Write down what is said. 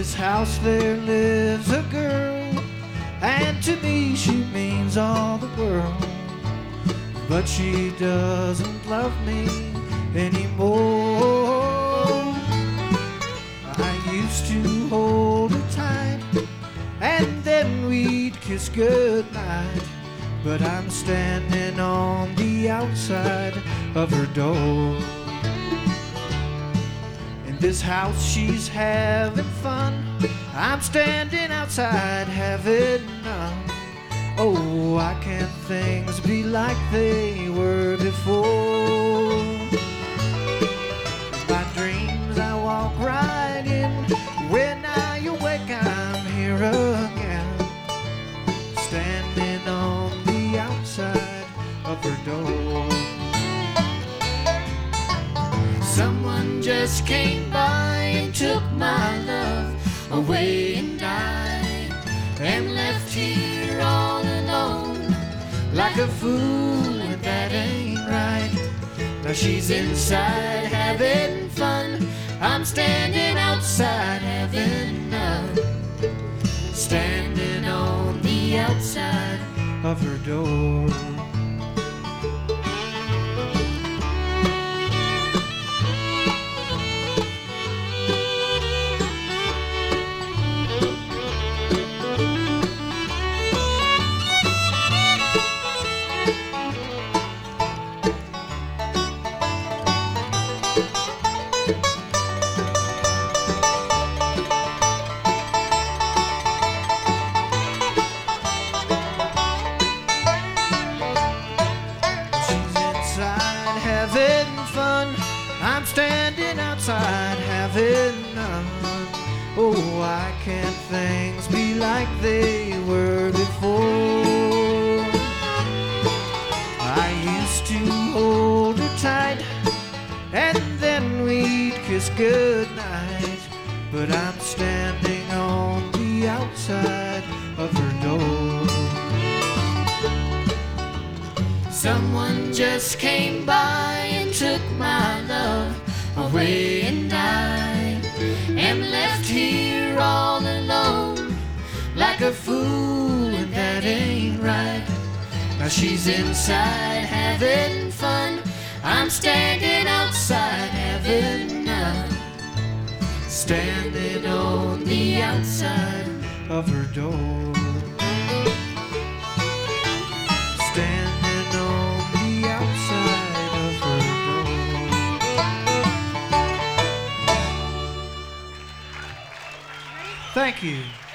this house there lives a girl, and to me she means all the world. But she doesn't love me anymore. I used to hold her tight, and then we'd kiss goodnight. But I'm standing on the outside of her door. In this house she's having fun, I'm standing outside having none. Oh, why can't things be like they were before? In my dreams I walk right in, when I awake I'm here again, standing on the outside of her door. Someone just came by and took my love away, and I am left here all alone like a fool, and that ain't right. Now she's inside having fun, I'm standing outside having none, standing on the outside of her door. Having fun, I'm standing outside having none. Oh, why can't things be like they were before? I used to hold her tight, and then we'd kiss goodnight. But I'm standing on the outside of her door. Someone just came by and took my love away, and I am left here all alone like a fool, and that ain't right. Now she's inside having fun, I'm standing outside having none, standing on the outside of her door. Standing on the outside of her door. Thank you.